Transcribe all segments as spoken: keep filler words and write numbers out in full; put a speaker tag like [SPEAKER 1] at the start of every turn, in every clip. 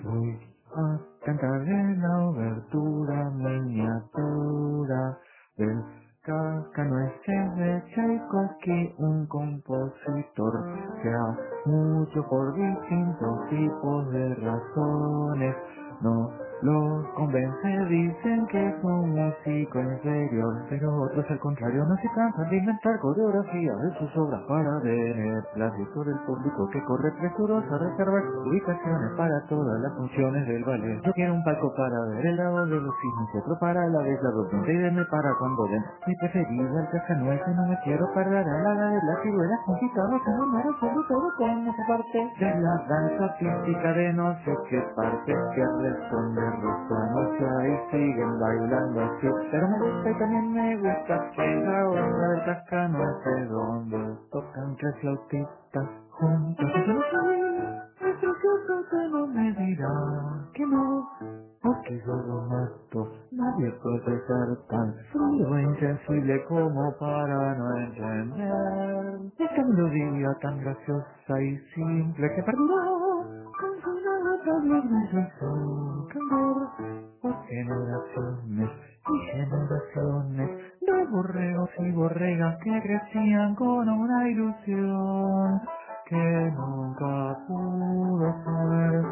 [SPEAKER 1] Voy a cantar en la obertura miniatura del Cascanueces de Tchaikovsky, un compositor que ha mucho por distintos tipos de razones. No los convence, dicen que es un músico inferior, pero otros al contrario no se cansan de inventar coreografías de sus obras para beneficio por el público que corre presuroso a reservar ubicaciones para todas las funciones del ballet. Yo quiero un palco para ver el lado de los cisnes y otro para la bella durmiente y denme para cuando den mi preferido al cascanueces. No me quiero perder a la de las ciruelas con guitarras en número, sobre todo con esa parte de la danza artística de no sé qué parte que responde Rosa y siguen bailando así, pero me gusta y también me gusta la onda del cascanueces donde tocan tres flautistas juntos. Y yo no sé, es precioso que no me dirá que no, porque yo lo mato. Nadie puede ser tan frío e insensible como para no entender esta melodía tan graciosa y simple que perdura con su nota de brillo cantar por generaciones y generaciones de borregos y borregas que crecían con una ilusión que nunca pudo ser.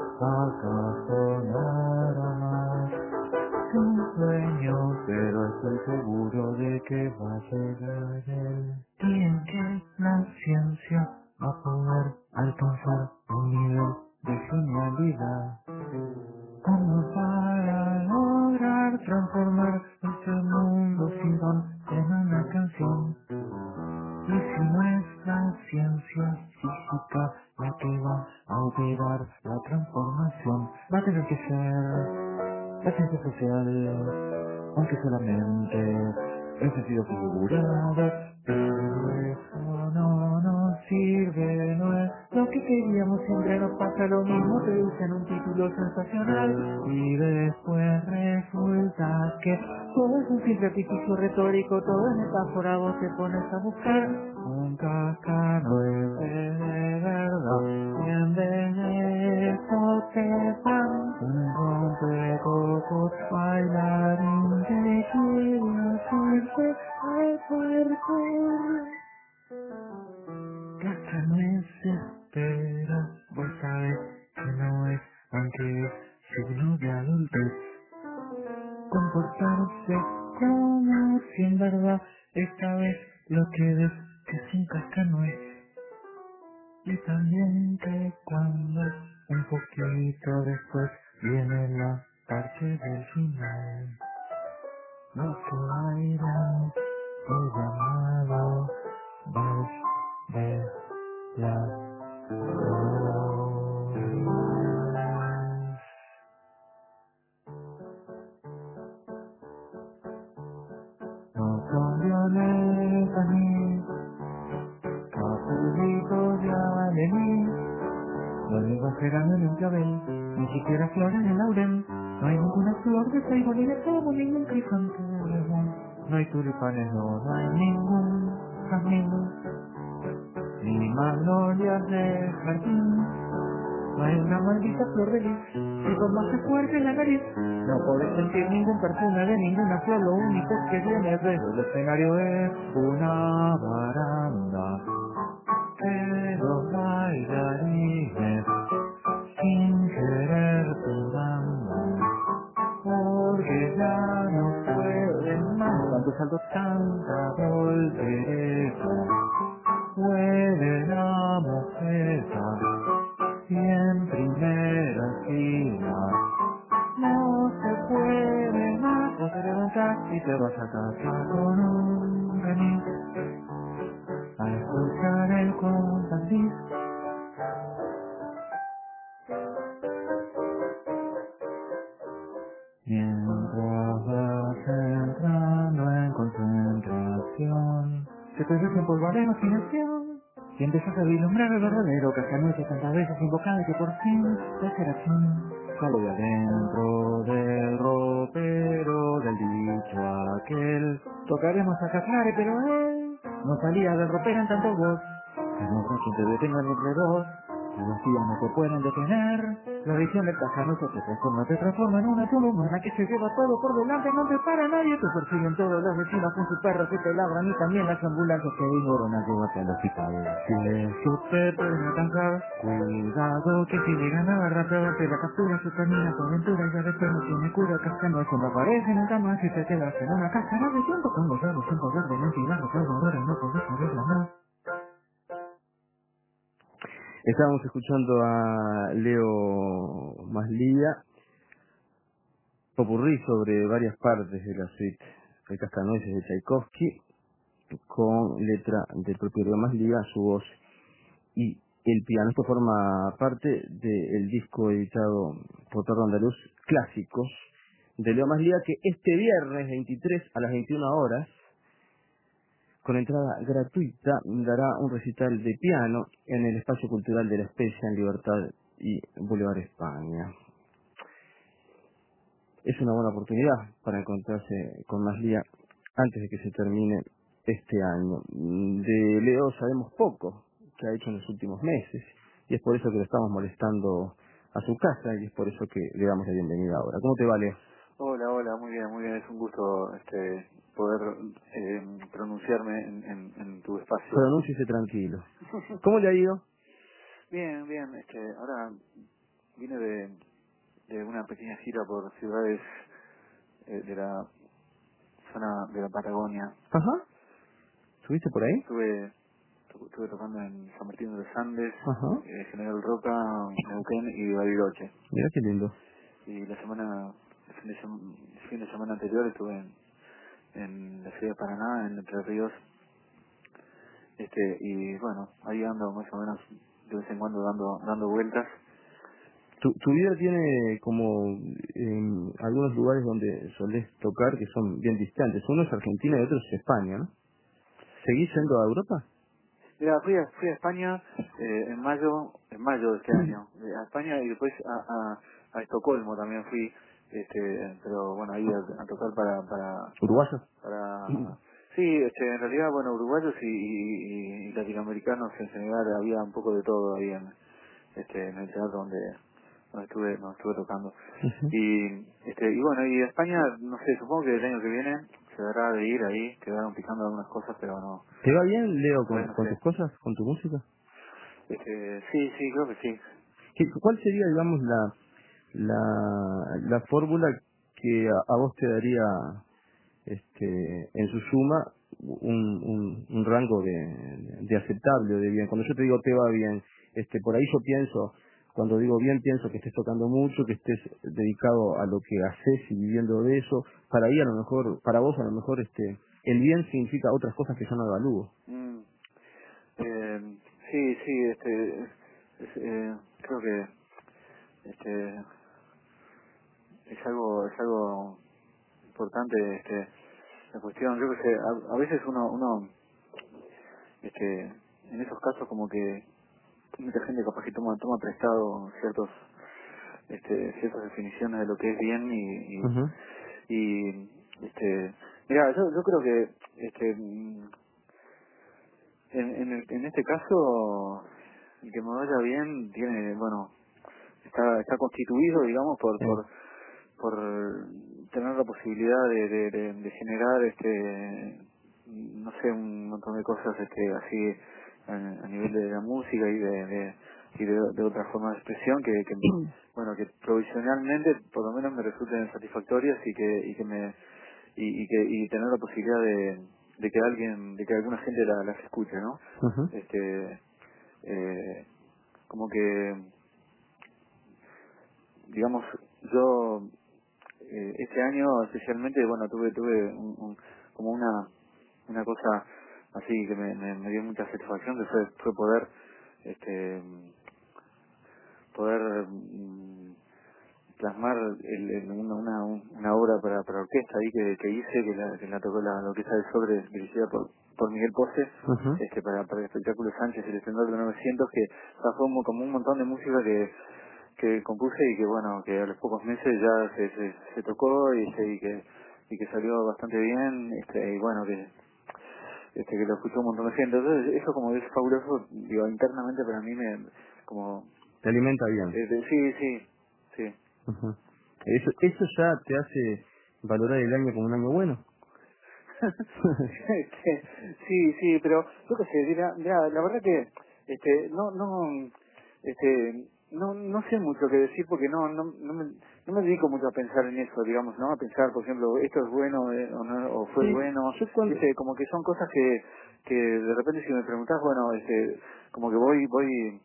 [SPEAKER 1] ¿Acaso nada más que un sueño? Pero estoy seguro de que va a llegar el día en que la ciencia va a poder alcanzar un nivel de genialidad como para lograr transformar este mundo sin don en una canción. Y si no es la ciencia física la que va a operar la transformación, va a tener que ser la ciencia social, aunque solamente en sentido figurado, pero eso no nos sirve, no es lo que queríamos, siempre nos pasa lo mismo, te dicen un título sensacional y después resulta que todo es un simple artificio retórico, todo es metáfora, vos te pones a buscar un cascanueces de verdad y en vez de eso te dan un rompecocos bailarín que quiere hacerte al puerco. Cascanueces, pero vos sabés que no es, aunque es signo de adultez, comportarse como si en verdad esta vez lo que ves que es un cascanueces. Y también que cuando un poquito después viene la parte del final, los que bailan el llamado vals de las glorias. No son violetas ni capullitos de alegría, no le bajarán en un clavel, ni siquiera flores de laurel. No hay ninguna flor de ceibo, ni de cebo, ningún crisantemo. No hay tulipanes, no, no hay ningún jazmín, ni magnolias de jardín. No hay una maldita flor de lis, y por más que fuerte la nariz, no podés sentir ningún perfume de ninguna flor. Lo único que viene desde el escenario es una baranda que los bailarines sin querer tumbando, porque ya no pueden más tanto salto, tanta voltereta. Puede la mofeta y en primera fila no se puede más. Vos te levantás y te vas a casa con un remis a escuchar el compás disc. Mientras vas entrando en concentración, se te desempolvará en imaginación y empiezas a vislumbrar el verdadero cascanueces tantas veces invocado que por fin la serafín sale de adentro del ropero del dicho aquel. Tocaremos a Caflare, pero él no salía del ropero en tanto voz, que no habrá quien te detenga entre dos. Los días no te pueden detener. La visión del cazaroso te transforma, te transforma en una tumba humana que se lleva todo por delante, no te para nadie, te persiguen todos los vecinos con sus perros que te ladran y también las ambulancias que vinieron a llevarte al hospital. Si eso te pueden alcanzar, cuidado que si llegan a agarrar, te la captura, se termina tu aventura y ya después no tiene cura, cascando eso no aparece nunca más y te quedas en una cáscara de tiempo con los dedos sin poder de ventilar, ahora no podés saberla más.
[SPEAKER 2] Estábamos escuchando a Leo Maslía, popurrí sobre varias partes de la suite El Cascanueces de Tchaikovsky, con letra del propio Leo Maslía, su voz y el piano. Esto forma parte del disco editado por Torre Andaluz, Clásicos, de Leo Maslía, que este viernes veintitrés a las veintiuna horas, con entrada gratuita, dará un recital de piano en el Espacio Cultural de la Especia en Libertad y Boulevard España. Es una buena oportunidad para encontrarse con Maslía antes de que se termine este año. De Leo sabemos poco que ha hecho en los últimos meses y es por eso que lo estamos molestando a su casa y es por eso que le damos la bienvenida ahora. ¿Cómo te va, Leo?
[SPEAKER 3] Hola, hola, muy bien, muy bien. Es un gusto este, poder eh, pronunciarme en, en, en tu espacio.
[SPEAKER 2] Pronúnciese tranquilo. ¿Cómo le ha ido?
[SPEAKER 3] Bien, bien. Este, ahora vine de, de una pequeña gira por ciudades eh, de la zona de la Patagonia.
[SPEAKER 2] Ajá. ¿Estuviste por ahí?
[SPEAKER 3] Estuve, tu- estuve tocando en San Martín de los Andes,
[SPEAKER 2] Ajá.
[SPEAKER 3] eh, General Roca, Neuquén y Bariloche.
[SPEAKER 2] Mira qué lindo.
[SPEAKER 3] Y la semana, el fin de, sem- el fin de semana anterior estuve en, en la ciudad de Paraná, en Entre Ríos. Este, y bueno, ahí ando más o menos de vez en cuando dando dando vueltas.
[SPEAKER 2] Tu, tu vida tiene como eh, algunos lugares donde solés tocar que son bien distantes. Uno es Argentina y otro es España, ¿no? ¿Seguís yendo a Europa?
[SPEAKER 3] Mira, fui a, fui a España eh, en mayo en mayo de este año, eh, a España y después a, a, a Estocolmo también fui, este, pero bueno, ahí a, a tocar para para
[SPEAKER 2] ¿Uruguayo?
[SPEAKER 3] para sí, este, en realidad bueno, uruguayos y, y, y latinoamericanos en general, había un poco de todo ahí en este en el teatro donde donde estuve donde estuve tocando.
[SPEAKER 2] Ujú.
[SPEAKER 3] Y este y bueno, y España, no sé, supongo que el año que viene se dará de ir ahí, quedaron picando algunas cosas, pero no,
[SPEAKER 2] ¿Te va bien, Leo, con,
[SPEAKER 3] todavía no
[SPEAKER 2] con tus
[SPEAKER 3] sé.
[SPEAKER 2] cosas, con tu música?
[SPEAKER 3] Este, sí, sí, creo que sí.
[SPEAKER 2] ¿Qué- ¿Cuál sería, digamos, la la, la fórmula que a, a vos te daría este en su suma un, un, un rango de, de aceptable o de bien? Cuando yo te digo te va bien, este por ahí yo pienso, cuando digo bien pienso que estés tocando mucho, que estés dedicado a lo que haces y viviendo de eso. Para ahí a lo mejor, para vos a lo mejor este el bien significa otras cosas que yo no evalúo.
[SPEAKER 3] Mm, eh, sí, sí, este, es- es, eh, creo que este es algo es algo importante, este, la cuestión, yo que sé, a, a veces uno uno este en esos casos como que mucha gente capaz que toma toma prestado ciertos este ciertas definiciones de lo que es bien y y,
[SPEAKER 2] Ujú.
[SPEAKER 3] y este mira, yo yo creo que este mm, en en, el- en este caso el que me vaya bien tiene, bueno, está está constituido, digamos, por
[SPEAKER 2] Sí.
[SPEAKER 3] por por tener la posibilidad de, de, de, de generar este no sé, un montón de cosas este así a, a nivel de la música y de, de y de, de otra forma de expresión que, que bueno, que provisionalmente por lo menos me resulten satisfactorias y que y que me y, y que y tener la posibilidad de, de que alguien de que alguna gente la- las escuche, ¿no?
[SPEAKER 2] Ujú.
[SPEAKER 3] Este eh, como que digamos, yo eh, este año especialmente, bueno, tuve tuve un, un- como una una cosa así que me, me, me dio mucha satisfacción, que fue, fue poder este poder mm, plasmar el, el- una, una, una obra para, para orquesta ahí que, que hice, que la, que la tocó la, la Orquesta del Sobre, dirigida por, por Miguel Pose,
[SPEAKER 2] Ujú.
[SPEAKER 3] este para, para el espectáculo Sánchez, el esplendor de novecientos, que o sea, fue como como un montón de música que que compuse y que bueno, que a los pocos meses ya se, se, se tocó y, se, y que y que salió bastante bien, este y bueno, que este que lo escuchó un montón de gente. Entonces eso como es fabuloso, digo, internamente para mí me como
[SPEAKER 2] Te alimenta bien.
[SPEAKER 3] Eh, de- sí, sí, sí.
[SPEAKER 2] Uh-huh. Eso, eso ya te hace valorar el año como un año bueno.
[SPEAKER 3] Este, sí, sí, pero yo qué sé, mira, mira, la verdad que este no no este no no sé mucho qué decir porque no no no me, no me dedico mucho a pensar en eso, digamos, ¿no? A pensar, por ejemplo, esto es bueno eh, o no o fue
[SPEAKER 2] Sí,
[SPEAKER 3] bueno,
[SPEAKER 2] yo cuando...
[SPEAKER 3] viste, como que son cosas que que de repente si me preguntás, bueno, este como que voy voy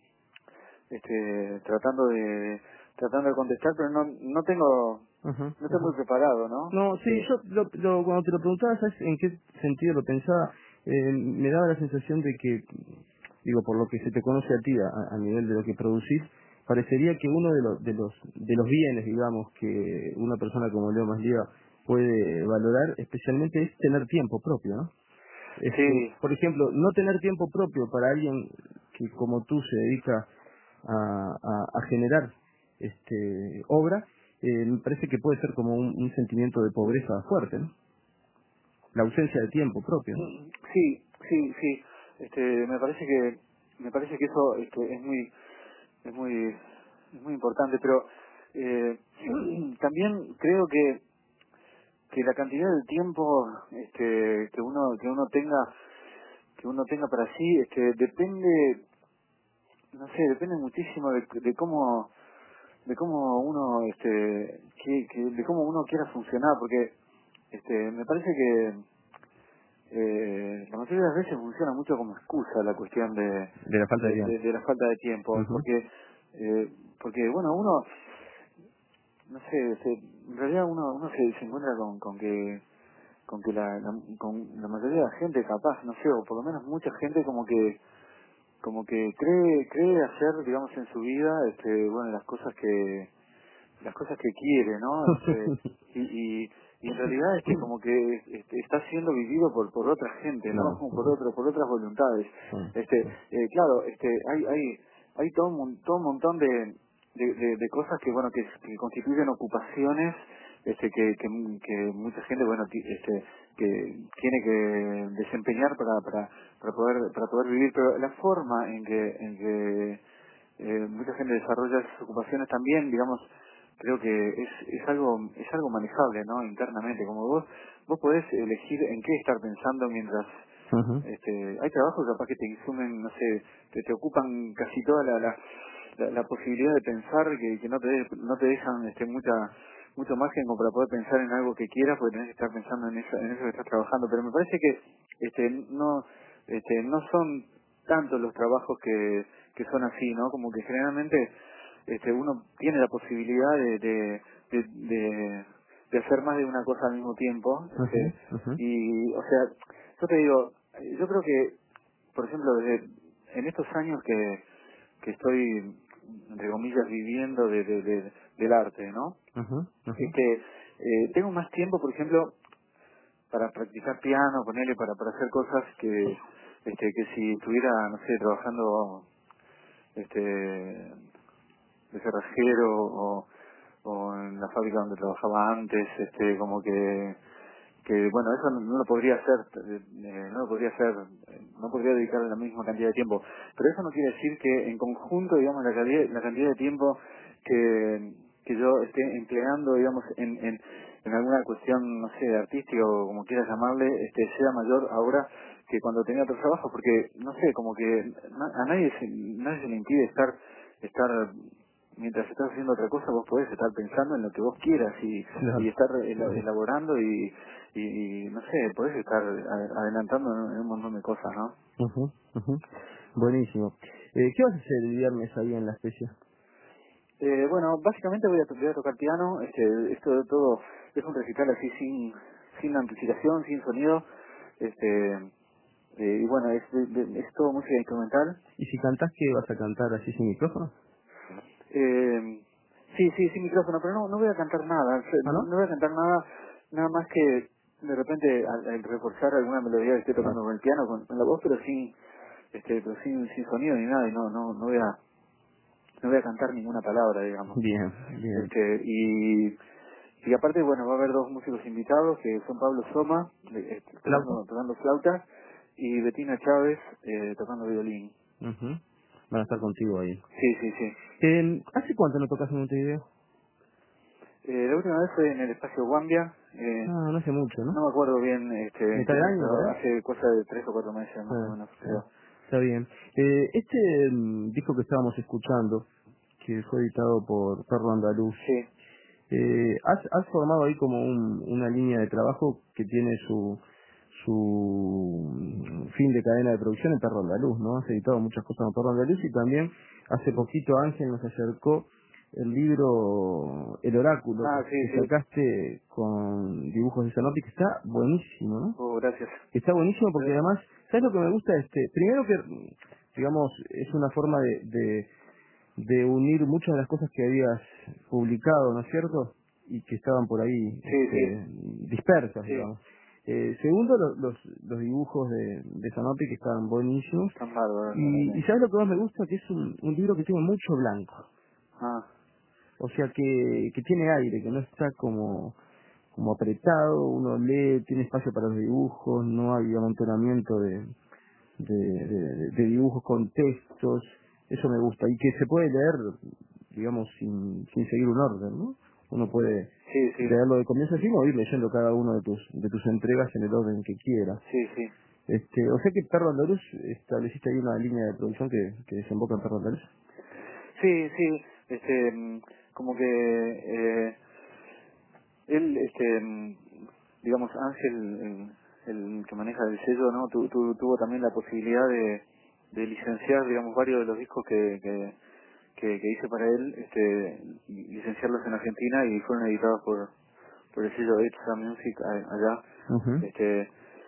[SPEAKER 3] este tratando de tratando de contestar, pero no no tengo
[SPEAKER 2] Ajá,
[SPEAKER 3] no estoy
[SPEAKER 2] ajá.
[SPEAKER 3] muy preparado, ¿no?
[SPEAKER 2] No, sí,
[SPEAKER 3] Este,
[SPEAKER 2] yo lo, lo- cuando te lo preguntaba, ¿sabes en qué sentido lo pensaba? Eh, me daba la sensación de que, digo, por lo que se te conoce a ti a, a nivel de lo que producís, parecería que uno de los de los de los bienes, digamos, que una persona como Leo Masliga puede valorar, especialmente es tener tiempo propio, ¿no? Este,
[SPEAKER 3] sí,
[SPEAKER 2] por ejemplo, no tener tiempo propio para alguien que como tú se dedica a, a, a generar este obra, eh, me parece que puede ser como un, un sentimiento de pobreza fuerte, ¿no? La ausencia de tiempo propio, ¿no?
[SPEAKER 3] sí, sí, sí. Este, me parece que me parece que eso este, es muy es muy es muy importante, pero eh, también creo que que la cantidad de tiempo este que uno que uno tenga que uno tenga para sí este depende no sé depende muchísimo de, de cómo de cómo uno este que, que- de cómo uno quiera funcionar porque este me parece que eh, la mayoría de las veces funciona mucho como excusa la cuestión de
[SPEAKER 2] De la falta de
[SPEAKER 3] de,
[SPEAKER 2] tiempo.
[SPEAKER 3] de- de la falta de tiempo
[SPEAKER 2] Ujú.
[SPEAKER 3] porque eh, porque bueno uno no sé se- en realidad uno uno se, se encuentra con con que con que la, la- con la mayoría de la gente capaz no sé o por lo menos mucha gente como que como que cree cree hacer digamos en su vida este bueno las cosas que las cosas que quiere, ¿no? Este, y, y, y en realidad este como que este, está siendo vivido por por otra gente, ¿no?
[SPEAKER 2] Claro.
[SPEAKER 3] Como por
[SPEAKER 2] Ujú.
[SPEAKER 3] otro por otras voluntades.
[SPEAKER 2] Sí,
[SPEAKER 3] Este,
[SPEAKER 2] sí.
[SPEAKER 3] eh, claro, este hay hay hay todo un mon- todo un montón de de, de, de cosas que bueno que, que constituyen ocupaciones este que, que que mucha gente bueno ti- este que tiene que desempeñar para para para poder para poder vivir, pero la forma en que en que eh, mucha gente desarrolla esas ocupaciones también, digamos, creo que es, es algo es algo manejable, ¿no? Internamente, como vos vos podés elegir en qué estar pensando mientras
[SPEAKER 2] Ujú.
[SPEAKER 3] este hay trabajos capaz que te insumen, no sé, que te ocupan casi toda la la, la, la posibilidad de pensar que, que no te de- no te dejan este mucha mucho margen como para poder pensar en algo que quieras porque tenés que estar pensando en eso en eso que estás trabajando, pero me parece que este no este no son tantos los trabajos que que son así, ¿no? Como que generalmente este uno tiene la posibilidad de de, de, de, de hacer más de una cosa al mismo tiempo este,
[SPEAKER 2] Ujú. Ujú.
[SPEAKER 3] y o sea yo te digo yo creo que por ejemplo desde en estos años que que estoy entre comillas viviendo de, de, de- del arte, ¿no?
[SPEAKER 2] Ujú. Ujú.
[SPEAKER 3] Este eh, tengo más tiempo por ejemplo para practicar piano, ponerle para para hacer cosas que este que si estuviera no sé trabajando este de cerrajero o, o en la fábrica donde trabajaba antes, este como que que bueno eso no, no lo podría hacer eh, eh, no lo podría hacer eh, no podría dedicarle la misma cantidad de tiempo, pero eso no quiere decir que en conjunto digamos la cantidad la cantidad de tiempo que que yo esté empleando digamos en en en alguna cuestión no sé artística o como quieras llamarle este sea mayor ahora que cuando tenía otro trabajo, porque no sé como que na- a nadie se, nadie se le impide estar estar mientras estás haciendo otra cosa vos podés estar pensando en lo que vos quieras y, y
[SPEAKER 2] Claro.
[SPEAKER 3] estar ela- elaborando y, y, y, no sé, podés estar a- adelantando en en un montón de cosas, ¿no?
[SPEAKER 2] Ujú. Ujú. Buenísimo. Eh, ¿Qué vas a hacer el viernes ahí en la especie?
[SPEAKER 3] Eh, bueno, básicamente voy a, to- voy a tocar piano, este, esto de todo es un recital así sin sin amplificación, sin sonido, este eh, y bueno, es, de- de- es todo música instrumental.
[SPEAKER 2] ¿Y si cantás, qué vas a cantar así sin micrófono?
[SPEAKER 3] Eh, sí, sí, sin micrófono, pero no, no voy a cantar nada, o sea,
[SPEAKER 2] ¿Ah,
[SPEAKER 3] no,
[SPEAKER 2] no?
[SPEAKER 3] no voy a cantar nada, nada más que de repente al, al reforzar alguna melodía que esté tocando
[SPEAKER 2] Ah,
[SPEAKER 3] con el piano, con, con la voz, pero sin, este, pero sin, sin sonido ni nada, y no, no, no voy a, no voy a cantar ninguna palabra, digamos.
[SPEAKER 2] bien, bien.
[SPEAKER 3] Este, y, y aparte, bueno, va a haber dos músicos invitados, que son Pablo Soma, de- este,
[SPEAKER 2] ¿Flauta?
[SPEAKER 3] tocando, tocando flauta, y Betina Chávez, eh, tocando violín.
[SPEAKER 2] Ujú. van a estar contigo ahí.
[SPEAKER 3] Sí, sí, sí.
[SPEAKER 2] Eh, ¿Hace cuánto no tocas en Montevideo?
[SPEAKER 3] Eh, la última vez fue en el espacio Guambia. Eh,
[SPEAKER 2] Ah, no hace mucho, ¿no?
[SPEAKER 3] no me acuerdo bien, este,
[SPEAKER 2] ¿Mitad de año,
[SPEAKER 3] pero
[SPEAKER 2] por ahí?
[SPEAKER 3] hace cosa de tres o cuatro meses más o
[SPEAKER 2] Ah,
[SPEAKER 3] menos,
[SPEAKER 2] ah,
[SPEAKER 3] creo.
[SPEAKER 2] está bien. Eh, este mm, disco que estábamos escuchando, que fue editado por Perro Andaluz,
[SPEAKER 3] Sí.
[SPEAKER 2] eh, has, has formado ahí como un, una línea de trabajo que tiene su su mm, fin de cadena de producción en Perro Andaluz, ¿no? Has editado muchas cosas en Perro Andaluz y también hace poquito Ángel nos acercó el libro El Oráculo
[SPEAKER 3] Ah, sí,
[SPEAKER 2] que
[SPEAKER 3] sí.
[SPEAKER 2] sacaste con dibujos de Zanotti, que está buenísimo, ¿no?
[SPEAKER 3] Oh, gracias.
[SPEAKER 2] Está buenísimo porque
[SPEAKER 3] Eh,
[SPEAKER 2] además, ¿sabes lo que me gusta? Este, primero que, digamos, es una forma de, de, de unir muchas de las cosas que habías publicado, ¿no es cierto? Y que estaban por ahí
[SPEAKER 3] Sí,
[SPEAKER 2] este, dispersas,
[SPEAKER 3] sí.
[SPEAKER 2] digamos. Eh, segundo, lo- los, los dibujos de, de Zanotti que estaban buenísimos.
[SPEAKER 3] Están bárbaros.
[SPEAKER 2] Y, y ¿sabes lo que más me gusta? Que es un, un libro que tiene mucho blanco.
[SPEAKER 3] Ah,
[SPEAKER 2] O sea, que, que tiene aire, que no está como como apretado, uno lee, tiene espacio para los dibujos, no hay amontonamiento de, de, de, de dibujos con textos, eso me gusta, y que se puede leer, digamos, sin, sin seguir un orden, ¿no? Uno puede
[SPEAKER 3] sí, sí.
[SPEAKER 2] leerlo de comienzo a fin o ir leyendo cada uno de tus de tus entregas en el orden que quiera.
[SPEAKER 3] Sí, sí.
[SPEAKER 2] Este, o sea que Perro Andaluz, estableciste ahí una línea de producción que, que desemboca en Perro Andaluz.
[SPEAKER 3] Sí, sí. Este, mm, como que eh, él, este, mm, digamos, Ángel, el, el que maneja el sello, ¿no? Tu, tu- tuvo también la posibilidad de, de licenciar, digamos, varios de los discos que, que, que, que hice para él, este, licenciarlos en Argentina y fueron editados por, por el sello Extra Music a- allá.
[SPEAKER 2] Ujú.
[SPEAKER 3] Este,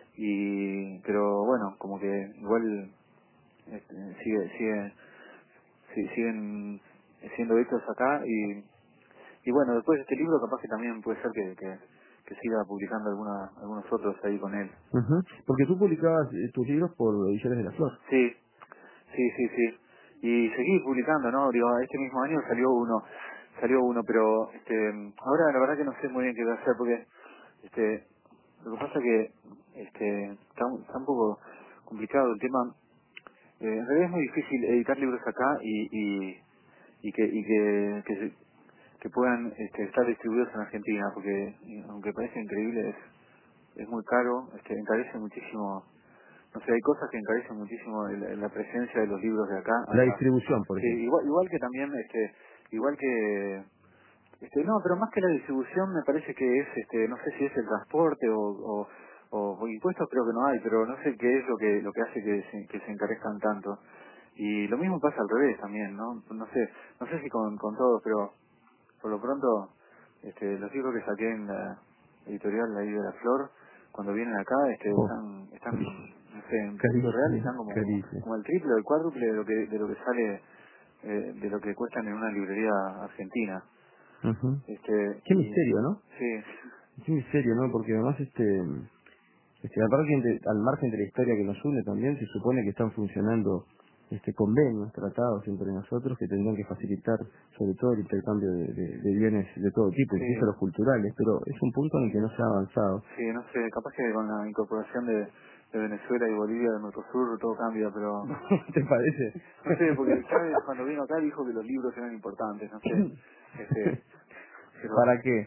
[SPEAKER 3] y, pero bueno, como que igual este, sigue, sigue, sí, siguen siendo hechos acá y y bueno, después de este libro capaz que también puede ser que, que, que siga publicando alguna, algunos otros ahí con él.
[SPEAKER 2] Ujú. Porque tú publicabas eh, tus libros por Ediciones de la Flor.
[SPEAKER 3] Sí, sí, sí, sí. Y seguí publicando, ¿no? Digo, este mismo año salió uno, salió uno, pero este, ahora la verdad que no sé muy bien qué voy a hacer porque este, lo que pasa que este, está, un- está un poco complicado el tema. Eh, en realidad es muy difícil editar libros acá y, y, y que, y que, que, se- que puedan este, estar distribuidos en Argentina, porque y aunque parece increíble, es, es muy caro, este, encarece muchísimo, no sé, hay cosas que encarecen muchísimo el- la presencia de los libros de acá.
[SPEAKER 2] La
[SPEAKER 3] Acá.
[SPEAKER 2] distribución, por
[SPEAKER 3] Sí,
[SPEAKER 2] ejemplo.
[SPEAKER 3] igual, igual que también, este, igual que, este, no, pero más que la distribución me parece que es, este, no sé si es el transporte o, o, o- o impuestos creo que no hay, pero no sé qué es lo que, lo que hace que se, que se encarezcan tanto. Y lo mismo pasa al revés también, ¿no? No sé, no sé si con, con todos, pero por lo pronto, este, los libros que saqué en la editorial ahí de la Flor, cuando vienen acá, este,
[SPEAKER 2] Oh,
[SPEAKER 3] están, están, no sé, en precio real
[SPEAKER 2] carísimo,
[SPEAKER 3] están como, como,
[SPEAKER 2] carísimo.
[SPEAKER 3] como el triple o el cuádruple de lo que, de lo que sale, eh, de lo que cuestan en una librería argentina.
[SPEAKER 2] Ujú.
[SPEAKER 3] Este,
[SPEAKER 2] Qué
[SPEAKER 3] y,
[SPEAKER 2] misterio, ¿no?
[SPEAKER 3] sí,
[SPEAKER 2] Qué misterio, ¿no? Porque además, este, este al, margen de, al margen de la historia que nos une también, se supone que están funcionando este convenios, tratados entre nosotros que tendrían que facilitar sobre todo el intercambio de, de- de bienes de todo tipo, incluso
[SPEAKER 3] sí,
[SPEAKER 2] los culturales, pero es un punto en el que no se ha avanzado.
[SPEAKER 3] sí, no sé, capaz que con la incorporación de, de Venezuela y Bolivia del Mercosur todo cambia, pero
[SPEAKER 2] ¿Te parece?
[SPEAKER 3] no sé, porque Chávez cuando vino acá dijo que los libros eran importantes, no sé, este, pero
[SPEAKER 2] ¿Para qué?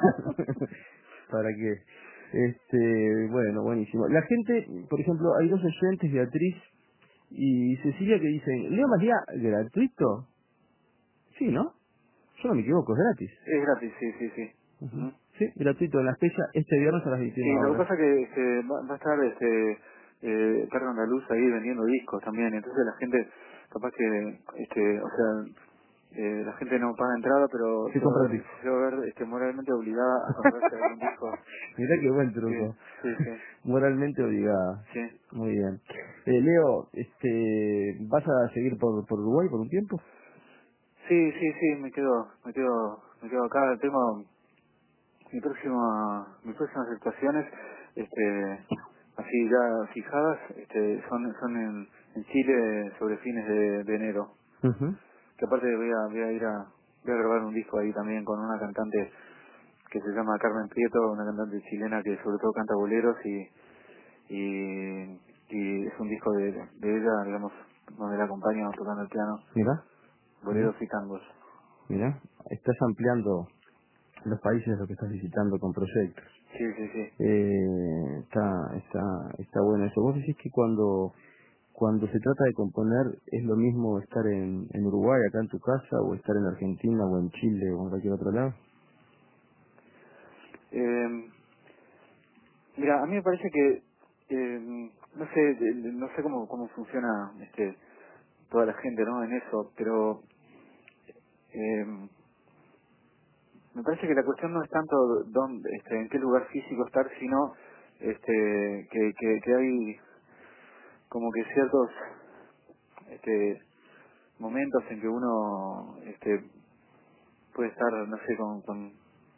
[SPEAKER 2] ¿Para qué? Este, bueno, buenísimo. La gente, por ejemplo, hay dos oyentes, Beatriz y Cecilia, que dicen, ¿Leo María gratuito? Sí, ¿no? Yo no me equivoco, es gratis.
[SPEAKER 3] es gratis, sí, sí, sí.
[SPEAKER 2] Ujú.
[SPEAKER 3] Ujú.
[SPEAKER 2] Sí, gratuito en la fecha este viernes a las
[SPEAKER 3] Sí,
[SPEAKER 2] veintiuna
[SPEAKER 3] lo que
[SPEAKER 2] horas.
[SPEAKER 3] pasa que este, va, va a estar este, eh, Carlos Andaluz ahí vendiendo discos también, entonces la gente, capaz que, este, o sea, eh, la gente no paga entrada, pero
[SPEAKER 2] Sí,
[SPEAKER 3] se va a
[SPEAKER 2] compra el
[SPEAKER 3] ver,
[SPEAKER 2] disco.
[SPEAKER 3] se va a ver este, moralmente obligada a comprarse algún disco.
[SPEAKER 2] Mirá qué buen
[SPEAKER 3] Sí,
[SPEAKER 2] truco.
[SPEAKER 3] sí, sí,
[SPEAKER 2] Moralmente obligada.
[SPEAKER 3] sí.
[SPEAKER 2] Muy bien. Eh, Leo, este, ¿vas a seguir por, por Uruguay por un tiempo?
[SPEAKER 3] Sí, sí, sí, me quedo, me quedo, me quedo acá, tengo mi próxima, mis próximas actuaciones, este, así ya fijadas, este, son, son en, en Chile sobre fines de, de enero.
[SPEAKER 2] Ujú.
[SPEAKER 3] Que aparte voy a, voy a ir a, voy a grabar un disco ahí también con una cantante que se llama Carmen Prieto, una cantante chilena que sobre todo canta boleros y, y, y es un disco de, de ella, digamos, donde la acompaño tocando el piano,
[SPEAKER 2] Mira,
[SPEAKER 3] boleros y tangos.
[SPEAKER 2] mira, estás ampliando los países a los que estás visitando con proyectos.
[SPEAKER 3] Sí, sí, sí.
[SPEAKER 2] Eh, está, está, está bueno eso. Vos decís que cuando, cuando se trata de componer es lo mismo estar en, en Uruguay, acá en tu casa, o estar en Argentina, o en Chile, o en cualquier otro lado.
[SPEAKER 3] Eh, mira, a mí me parece que, eh, no sé, de- de- no sé cómo, cómo funciona este toda la gente, ¿no? En eso, pero eh, me parece que la cuestión no es tanto dónde, este, en qué lugar físico estar, sino este, que, que, que hay como que ciertos este, momentos en que uno este, puede estar, no sé, con, con,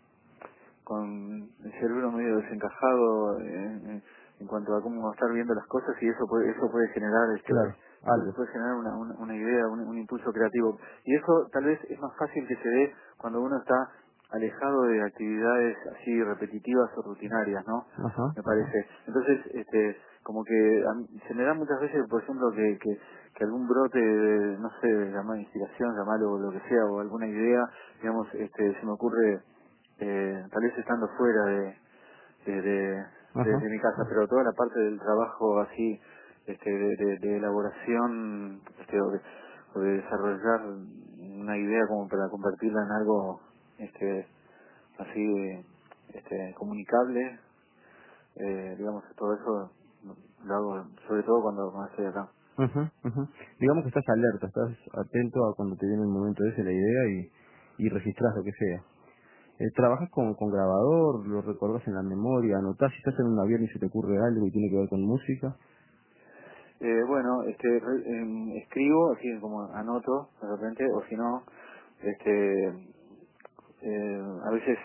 [SPEAKER 3] con el cerebro medio desencajado en, en, en cuanto a cómo estar viendo las cosas, y eso puede, eso puede generar este
[SPEAKER 2] Claro,
[SPEAKER 3] puede,
[SPEAKER 2] algo.
[SPEAKER 3] puede generar una, una, una idea, un, un impulso creativo, y eso tal vez es más fácil que se dé cuando uno está alejado de actividades así repetitivas o rutinarias, ¿no?
[SPEAKER 2] Ajá,
[SPEAKER 3] Me
[SPEAKER 2] ajá.
[SPEAKER 3] parece. Entonces, este, como que a mí- se me da muchas veces, por ejemplo, que, que, que algún brote, de, no sé, llamar inspiración, llamarlo lo que sea, o alguna idea, digamos, este, se me ocurre, eh, tal vez estando fuera de, de, de, de-
[SPEAKER 2] Ajá.
[SPEAKER 3] de mi casa, pero toda la parte del trabajo así, este, de, de, de elaboración, este, o de, o de desarrollar una idea como para convertirla en algo, este, así, este, comunicable, eh, digamos, todo eso lo hago, sobre todo cuando, cuando estoy acá.
[SPEAKER 2] Ujú, ujú. Digamos que estás alerta, estás atento a cuando te viene el momento ese, la idea, y, y registras lo que sea. Eh, ¿Trabajas con, con grabador? ¿Lo recordás en la memoria? ¿Anotás si estás en un avión y se te ocurre algo y tiene que ver con música?
[SPEAKER 3] Eh, bueno, este, re- em, escribo, así como anoto de repente, o si no, este, eh, a veces,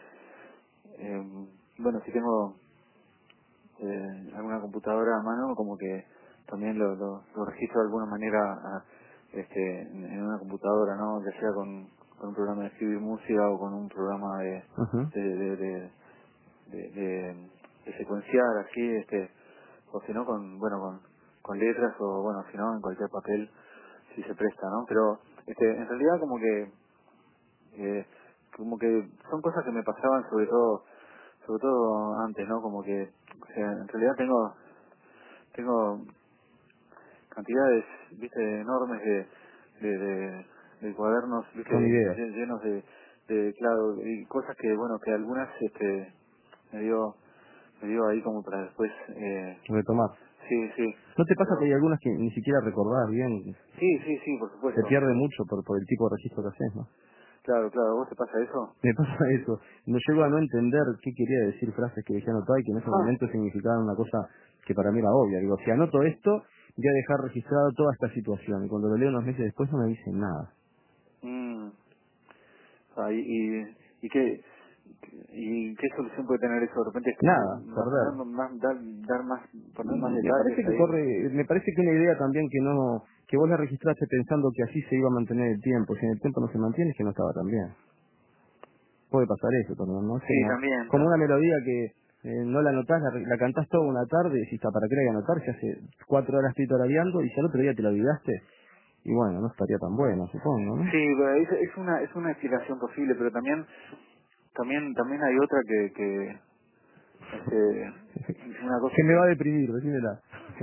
[SPEAKER 3] em, bueno, si tengo eh, alguna computadora a mano, como que también lo, lo, lo registro de alguna manera a- este, en, en una computadora, ¿no? Ya sea con, con un programa de escribir música o con un programa de,
[SPEAKER 2] Ajá.
[SPEAKER 3] de, de, de, de, de- de secuenciar así, este, o si no con, bueno, con, con letras, o bueno, si no en cualquier papel, si se presta, ¿no? Pero este, en realidad como que eh, como que son cosas que me pasaban sobre todo sobre todo antes, ¿no? Como que, o sea, en realidad tengo tengo cantidades, viste, enormes de de, de, de cuadernos, viste,
[SPEAKER 2] Con ideas.
[SPEAKER 3] lle- llenos de, de claro, y cosas que, bueno, que algunas este me dio me dio ahí como para después, eh,
[SPEAKER 2] Retomar.
[SPEAKER 3] sí, sí,
[SPEAKER 2] ¿No te pasa que
[SPEAKER 3] pero
[SPEAKER 2] hay algunas que ni siquiera recordás bien?
[SPEAKER 3] sí, sí, sí, por
[SPEAKER 2] Se
[SPEAKER 3] supuesto,
[SPEAKER 2] pierde mucho por, por el tipo de registro que haces, ¿no?
[SPEAKER 3] claro, claro, ¿a vos te pasa eso?
[SPEAKER 2] Me pasa eso. No llego a no entender qué quería decir frases que dejé anotar y que en ese
[SPEAKER 3] Ah,
[SPEAKER 2] momento significaban una cosa que para mí era obvia. Digo, si anoto esto, voy a dejar registrado toda esta situación. Y cuando lo leo unos meses después no me dicen nada.
[SPEAKER 3] mm, ah, y, y, y qué y qué solución puede tener eso, de repente es como
[SPEAKER 2] Nada,
[SPEAKER 3] más,
[SPEAKER 2] perder.
[SPEAKER 3] poner más dar, dar más poner más
[SPEAKER 2] Me
[SPEAKER 3] detalles
[SPEAKER 2] parece que
[SPEAKER 3] ahí.
[SPEAKER 2] corre, me parece que una idea también que no, que vos la registraste pensando que así se iba a mantener el tiempo. Si en el tiempo no se mantiene es que no estaba tan bien. Puede pasar eso también, ¿no? Es
[SPEAKER 3] Sí,
[SPEAKER 2] como,
[SPEAKER 3] también.
[SPEAKER 2] como
[SPEAKER 3] tam-
[SPEAKER 2] una melodía que eh, no la anotás, la, la cantás toda una tarde, y decís, "Ta, ¿para qué la voy a anotar? Si hace cuatro horas estoy tarareando", y si al otro día te la olvidaste, y bueno, no estaría tan bueno, supongo, ¿no?
[SPEAKER 3] Sí, pero es, es una es una explicación posible, pero también también también hay otra que que este una cosa
[SPEAKER 2] Que me va a
[SPEAKER 3] que
[SPEAKER 2] deprimir, decímela.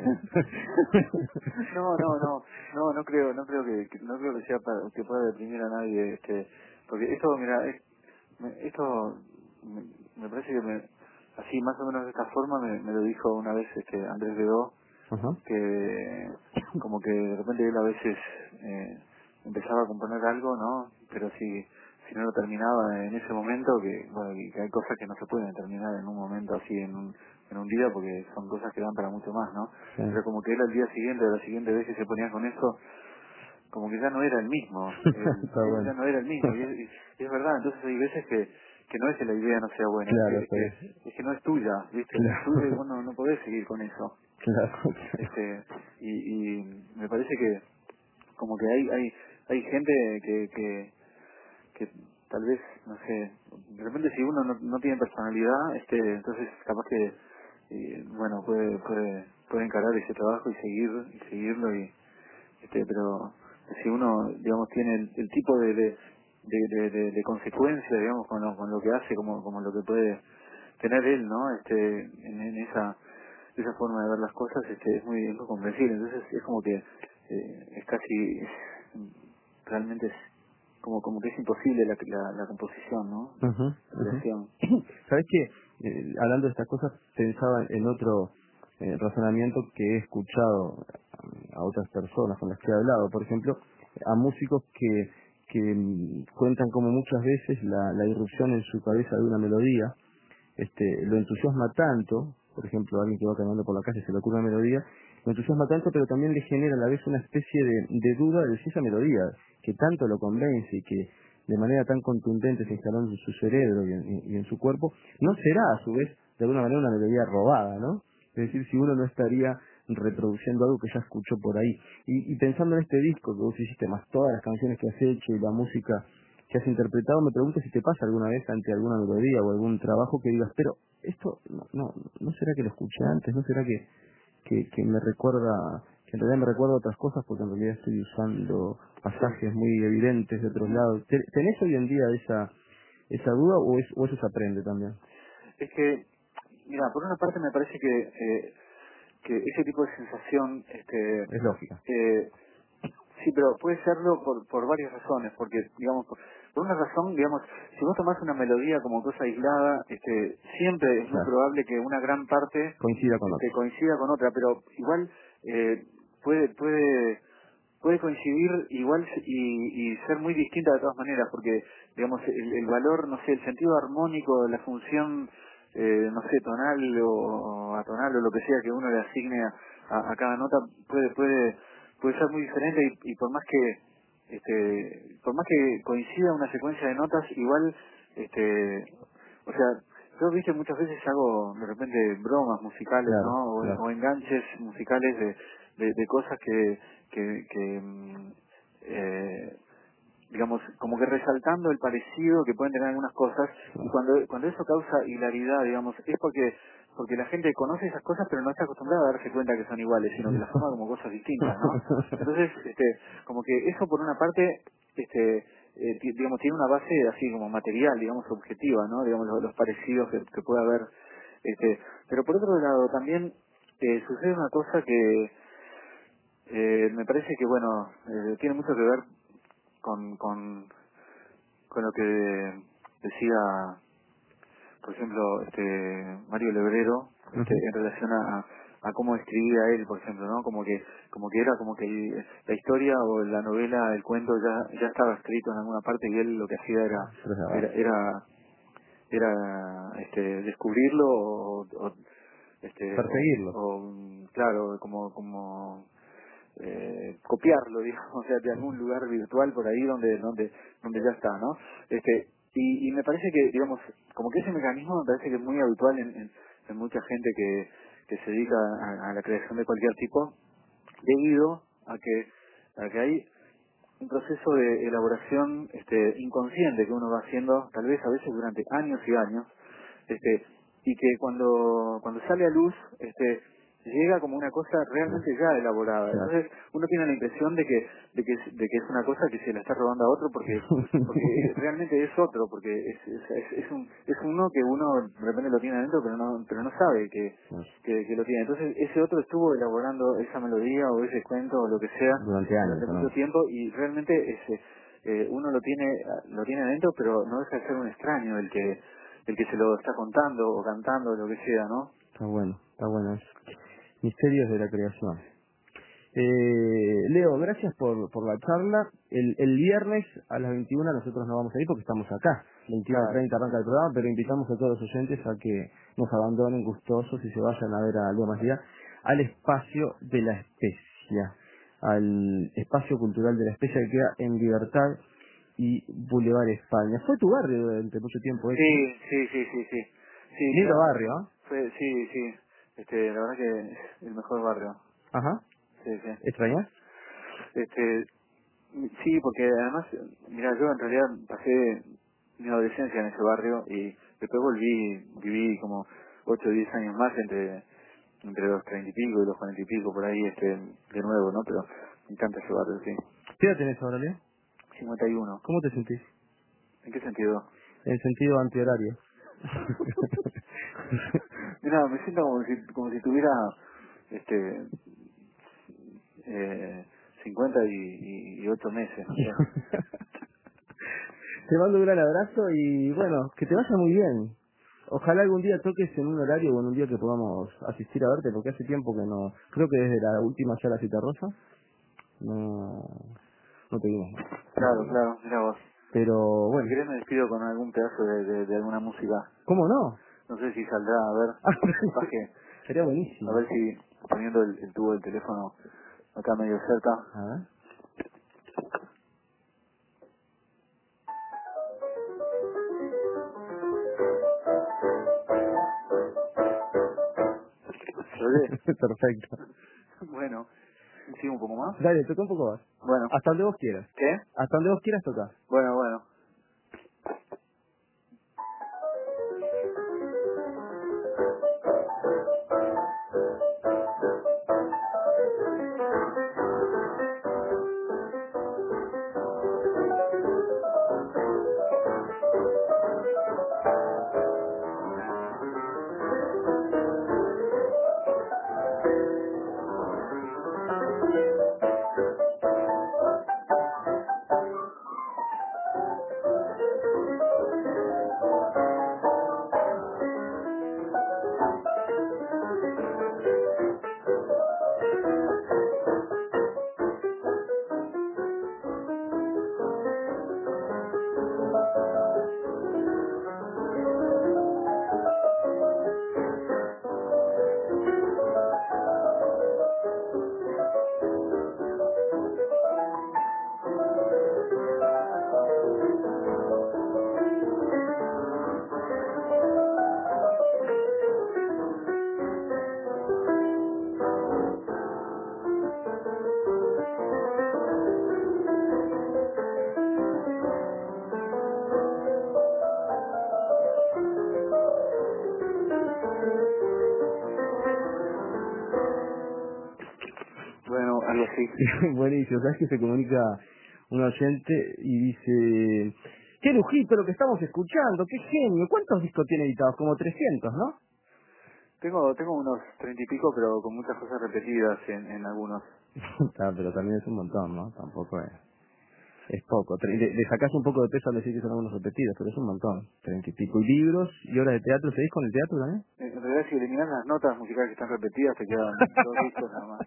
[SPEAKER 3] no, no, no, no, no creo, no creo que, que- no creo que sea para, que pueda deprimir a nadie, este, porque esto, mira, es- me- esto me, me parece que me, así más o menos de esta forma me, me lo dijo una vez este Andrés Bedó,
[SPEAKER 2] Ajá.
[SPEAKER 3] que como que de repente él a veces eh, empezaba a componer algo, ¿no? Pero si si no lo terminaba en ese momento, que bueno, y que hay cosas que no se pueden terminar en un momento así, en un en un día, porque son cosas que dan para mucho más, ¿no?
[SPEAKER 2] Sí.
[SPEAKER 3] Pero como que él al día siguiente, o la siguiente vez que se ponía con eso, como que ya no era el mismo, él,
[SPEAKER 2] Está
[SPEAKER 3] él ya
[SPEAKER 2] bueno.
[SPEAKER 3] no era el mismo, y es, y- y es verdad. Entonces hay veces que que no es que la idea no sea buena, es que
[SPEAKER 2] Claro,
[SPEAKER 3] es
[SPEAKER 2] está
[SPEAKER 3] que,
[SPEAKER 2] bien.
[SPEAKER 3] es que no es tuya, ¿viste? No es tuya, y
[SPEAKER 2] Claro,
[SPEAKER 3] vos no, no podés seguir con eso.
[SPEAKER 2] claro, claro.
[SPEAKER 3] Este, y, y me parece que como que hay hay hay gente que que que tal vez, no sé, de repente si uno no, no tiene personalidad, este entonces capaz que eh, bueno, puede puede puede encarar ese trabajo y seguir y seguirlo, y, este, pero si uno, digamos, tiene el, el tipo de, de, de, de, de, de consecuencia, digamos, con lo, con lo que hace, como, como lo que puede tener él, ¿no? Este, en, en esa, esa forma de ver las cosas, este, es muy, es muy comprensible. Entonces es como que eh, es casi, realmente es como, como que es imposible la, la, la composición, ¿no?
[SPEAKER 2] Uh-huh,
[SPEAKER 3] La creación.
[SPEAKER 2] uh-huh. ¿Sabes qué? Eh, hablando de estas cosas, pensaba en otro eh, razonamiento que he escuchado a otras personas con las que he hablado, por ejemplo, a músicos que, que mm, cuentan como muchas veces la, la irrupción en su cabeza de una melodía, este, lo entusiasma tanto, por ejemplo, alguien que va caminando por la calle se le ocurre una melodía, lo entusiasma tanto, pero también le genera a la vez una especie de, de duda de si esa melodía, que tanto lo convence y que de manera tan contundente se instaló en su cerebro y en, y en su cuerpo, no será a su vez de alguna manera una melodía robada, ¿no? Es decir, si uno no estaría reproduciendo algo que ya escuchó por ahí. Y, y pensando en este disco que vos hiciste, más todas las canciones que has hecho y la música que has interpretado, me pregunto si te pasa alguna vez ante alguna melodía o algún trabajo que digas, pero esto no, no, ¿no será que lo escuché antes? ¿No será que, que, que me recuerda, que en realidad me recuerda otras cosas porque en realidad estoy usando pasajes muy evidentes de otros lados? ¿Ten- ¿Tenés hoy en día esa esa duda o, es, o eso se aprende también?
[SPEAKER 3] Es que, mira, por una parte me parece que eh, que ese tipo de sensación, este,
[SPEAKER 2] Es lógica.
[SPEAKER 3] eh, sí, pero puede serlo por, por varias razones, porque, digamos, por, por una razón, digamos, si vos tomás una melodía como cosa aislada, este, siempre es muy
[SPEAKER 2] Claro.
[SPEAKER 3] probable que una gran parte
[SPEAKER 2] Coincida con
[SPEAKER 3] este,
[SPEAKER 2] otro.
[SPEAKER 3] coincida con otra, pero igual eh, puede, puede, puede coincidir igual y, y ser muy distinta de todas maneras, porque, digamos, el, el valor, no sé, el sentido armónico de la función, eh, no sé, tonal o, o atonal o lo que sea que uno le asigne a, a, a cada nota puede, puede, puede ser muy diferente y, y por más que, este, por más que coincida una secuencia de notas, igual, este, o sea, yo, viste, muchas veces hago de repente bromas musicales,
[SPEAKER 2] Claro,
[SPEAKER 3] ¿no? O,
[SPEAKER 2] claro.
[SPEAKER 3] o enganches musicales de, de, de cosas que, que, que mm, eh, digamos, como que resaltando el parecido que pueden tener algunas cosas, y cuando cuando eso causa hilaridad, digamos, es porque porque la gente conoce esas cosas pero no está acostumbrada a darse cuenta que son iguales, sino que las toma como cosas distintas, ¿no? Entonces, este, como que eso por una parte, este, eh, ti- digamos, tiene una base así como material, digamos, objetiva, ¿no? Digamos, los, los parecidos que, que puede haber, este, pero por otro lado también eh, sucede una cosa que eh, me parece que, bueno, eh, tiene mucho que ver con, con, con lo que decía, por ejemplo, este Mario Lebrero, este,
[SPEAKER 2] Ujú.
[SPEAKER 3] en relación a, a cómo escribía él, por ejemplo, ¿no? Como que, como que era como que el- la historia o la novela, el cuento ya, ya estaba escrito en alguna parte y él lo que hacía era, era, era, era este, descubrirlo o, o este, o,
[SPEAKER 2] Perseguirlo.
[SPEAKER 3] o, claro, como, como eh, copiarlo, digamos, o sea, de algún lugar virtual por ahí donde donde donde ya está, ¿no? Este y, y me parece que, digamos, como que ese mecanismo me parece que es muy habitual en, en, en mucha gente que, que se dedica a, a la creación de cualquier tipo, debido a que a que hay un proceso de elaboración este inconsciente que uno va haciendo, tal vez a veces durante años y años, este y que cuando cuando sale a luz, este llega como una cosa realmente ya elaborada.
[SPEAKER 2] Claro.
[SPEAKER 3] Entonces uno tiene la impresión de que de que es, de que es una cosa que se la está robando a otro porque porque realmente es otro, porque es es, es, es un es uno que uno de repente lo tiene adentro pero no pero no sabe que que, que lo tiene. Entonces ese otro estuvo elaborando esa melodía o ese cuento o lo que sea
[SPEAKER 2] Durante años,
[SPEAKER 3] durante mucho
[SPEAKER 2] ¿no?
[SPEAKER 3] tiempo y realmente ese eh, uno lo tiene lo tiene adentro pero no deja de ser un extraño el que el que se lo está contando o cantando o lo que sea, ¿no?
[SPEAKER 2] Está bueno, está bueno. Misterios de la creación. Eh, Leo, gracias por, por la charla. El, el viernes a las veintiuna nosotros no vamos a ir porque estamos acá. veintiuno
[SPEAKER 3] Claro.
[SPEAKER 2] treinta arranca el programa, pero invitamos a todos los oyentes a que nos abandonen gustosos y se vayan a ver a Leo Maslía al espacio de la especia, al espacio cultural de la especia que queda en Libertad y Boulevard España. Fue tu barrio durante mucho tiempo, ¿eh?
[SPEAKER 3] Sí, sí, sí, sí, sí. Sí,
[SPEAKER 2] Lindo
[SPEAKER 3] mira,
[SPEAKER 2] barrio, ¿eh?
[SPEAKER 3] fue, sí, sí. Este, la verdad que es el mejor barrio.
[SPEAKER 2] Ajá.
[SPEAKER 3] Sí, sí.
[SPEAKER 2] ¿Extrañas?
[SPEAKER 3] Este, sí, porque además, mira, yo en realidad pasé mi adolescencia en ese barrio y después volví, viví como ocho o diez años más entre entre los treinta y pico y los cuarenta y pico por ahí, este, de nuevo, ¿no? Pero me encanta llevarlo, sí.
[SPEAKER 2] ¿Qué edad tenés ahora, Leo?
[SPEAKER 3] cincuenta y uno.
[SPEAKER 2] ¿Cómo te sentís?
[SPEAKER 3] ¿En qué sentido?
[SPEAKER 2] En sentido antihorario.
[SPEAKER 3] Mira, me siento como si, como si tuviera, este, eh, cincuenta y, y, y ocho meses, no sé.
[SPEAKER 2] Te mando un gran abrazo y bueno, que te vaya muy bien. Ojalá algún día toques en un horario o en un día que podamos asistir a verte, porque hace tiempo que no, creo que desde la última sala Cita Rosa, no, no te vimos más.
[SPEAKER 3] Claro, claro, mira vos.
[SPEAKER 2] Pero
[SPEAKER 3] Si
[SPEAKER 2] bueno,
[SPEAKER 3] querés me despido con algún pedazo de, de, de alguna música.
[SPEAKER 2] ¿cómo no?
[SPEAKER 3] No sé si saldrá, a ver, capaz que,
[SPEAKER 2] Sería
[SPEAKER 3] a
[SPEAKER 2] buenísimo.
[SPEAKER 3] ver si poniendo el, el tubo del teléfono acá medio cerca.
[SPEAKER 2] A ver.
[SPEAKER 3] ¿Se oye?
[SPEAKER 2] Perfecto.
[SPEAKER 3] Bueno, sigo un poco más.
[SPEAKER 2] Dale, toca un poco más.
[SPEAKER 3] Bueno,
[SPEAKER 2] Hasta donde vos quieras.
[SPEAKER 3] ¿qué?
[SPEAKER 2] Hasta donde vos quieras tocar.
[SPEAKER 3] Bueno, bueno. Bueno, algo así.
[SPEAKER 2] Buenísimo, ¿sabes que se comunica un oyente y dice, qué lujito lo que estamos escuchando, qué genio, ¿cuántos discos tiene editados? Como trescientos, ¿no?
[SPEAKER 3] Tengo, tengo unos treinta y pico, pero con muchas cosas repetidas en, en algunos.
[SPEAKER 2] Ah, pero también es un montón, ¿no? Tampoco es, es poco. Tre- Le, le sacás un poco de peso al decir que son algunos repetidos, pero es un montón. Treinta y pico. ¿Y libros y horas de teatro? ¿Seguís con el teatro también?
[SPEAKER 3] En realidad, si eliminas las notas musicales que están repetidas, te quedan dos discos nada más.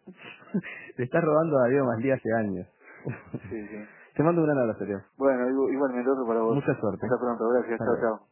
[SPEAKER 2] Le estás robando a Diego Maslía hace años.
[SPEAKER 3] Sí, sí.
[SPEAKER 2] Te mando un gran abrazo, Leo.
[SPEAKER 3] Bueno, igual- igualmente otro para vos.
[SPEAKER 2] Mucha suerte.
[SPEAKER 3] Hasta pronto, gracias.
[SPEAKER 2] Hasta
[SPEAKER 3] Chao,
[SPEAKER 2] luego.
[SPEAKER 3] chao.